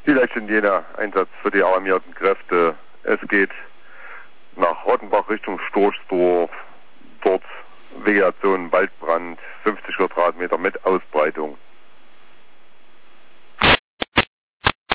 Vielleicht in jener Einsatz für die alarmierten Kräfte. Es geht nach Rottenbach Richtung Storchdorf. Dort Vegetation, Waldbrand, 50 Quadratmeter mit Ausbreitung.